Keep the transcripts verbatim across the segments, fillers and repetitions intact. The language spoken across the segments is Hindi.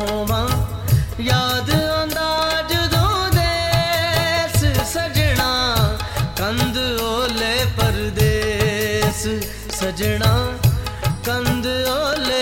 रोवां याद आंदा जदों देस सजना कंध ओले परदेस सजना कंध ओले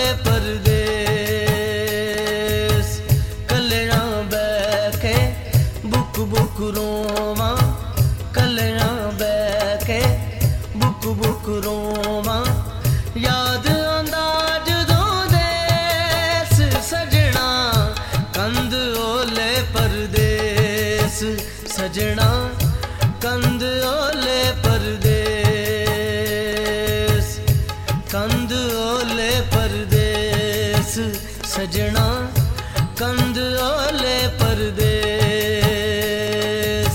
परदेस कलना बैके बुक बुक रोवां कलना बैके बुक बुक रोवां याद आंदा जदों देस सजना कंध ओले परदेस सजना कंध ओले परदेस कंध ओले परदेस सजना कंध ओले परदेस।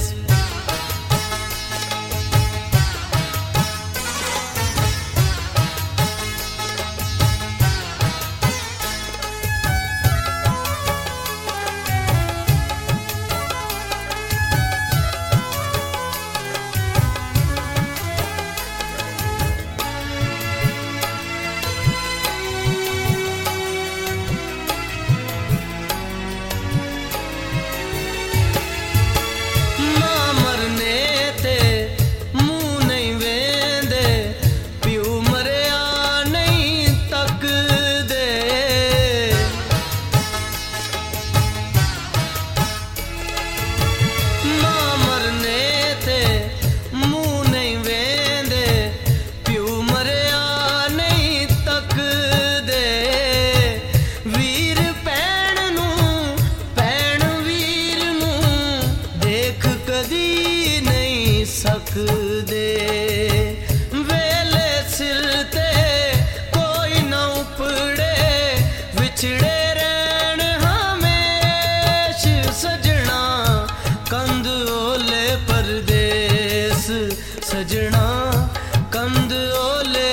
सकदे वेले सिर ते कोई न उपड़े विछड़े रहन हमेश सजना कंध ओले परदेस सजना कंध ओले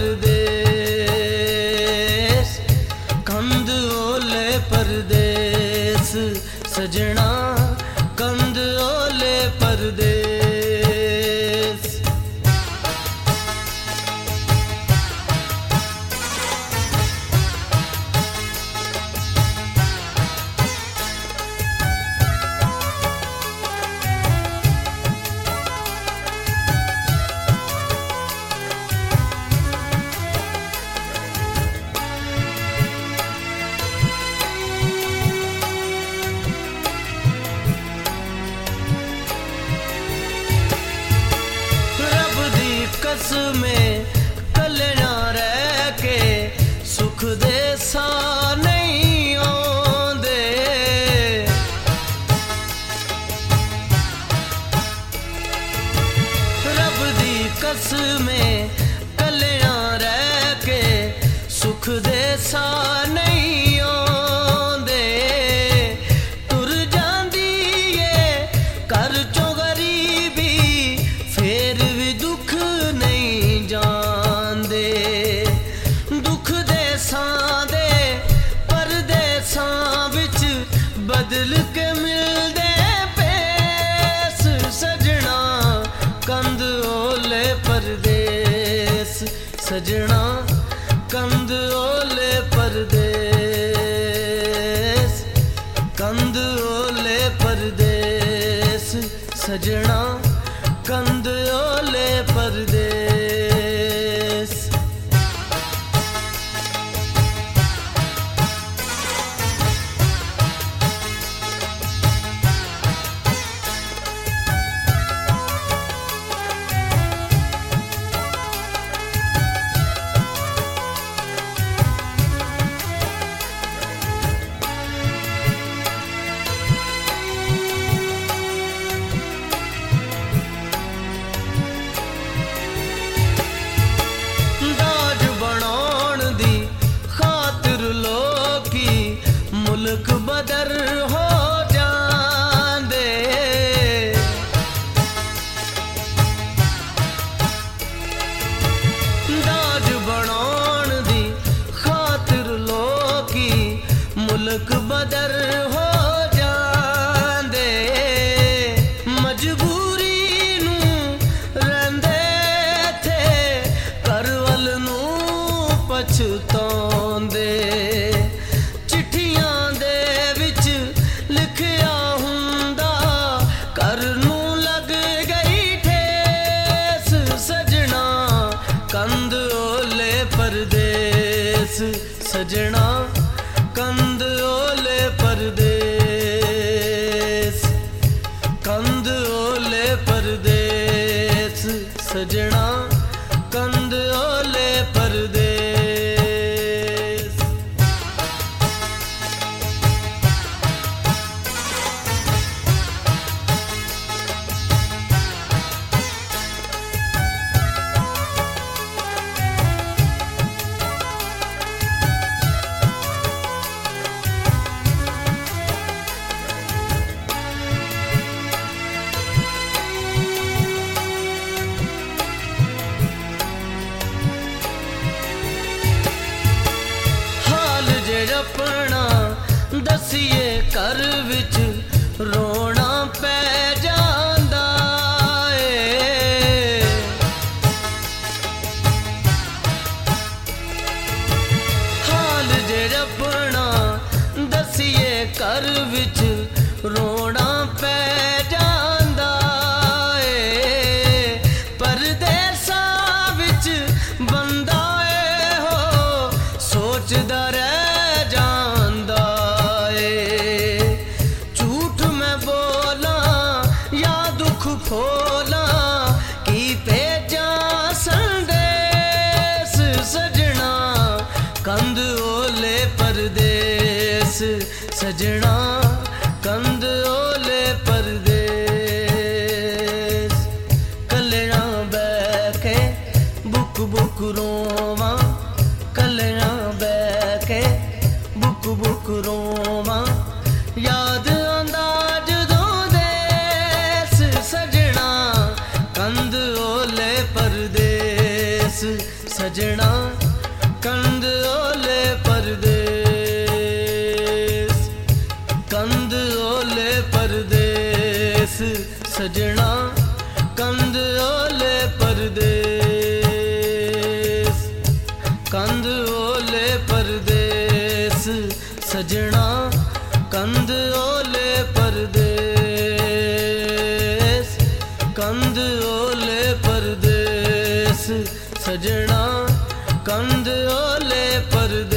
परदेस कंध ओले परदेस सजना कंध ओले परदेस। में कलना रह के सुख दे सा नहीं आंदे रब दी कसमें कलना रह के सुख दे सा नहीं आंदे तुर जांदी ये कर चो गरीबी फेर भी दुख जांदे दुख देसां दे परदेसां विच बदल के मिलदे पेस सजना कंध ओले परदेस सजना कंध ओले परदेस कंध ओले परदेस सजना कंध ओले परदेस। मुल्क बदर हो जांदे दाज बनाउण दी खातिर लोकी मुल्क बदर हो जांदे मजबूरी नूं रहिंदे थे करवल नूं पछताउंदे चिट्ठियां दे सजना कंद ओले परदेस, कंद ओले परदेस सजना कंद ओले परदेस। अपना दसिए घर विच रोना पै जांदा ए, हाल जे अपना दसिए घर विच रोना पै जांदा ए, परदेसा विच बंदा ए हो सोचदा रह फोला की भेजा संदेश सजना कंद ओले परदेस, सजना कंद ओले परदेस। कलना बैके बुक बुक रोवा, कलना बैके बुक बुक रोवा, याद आंदा कंद ओले परदेस, सजना कंद ओले परदेस, कंद ओले परदेस सजना कंद ओले परदेस, कंद ओले परदेस सजना कंद ओले परदेस, कंद ओले परदेस सजना कंद ओले परदेस।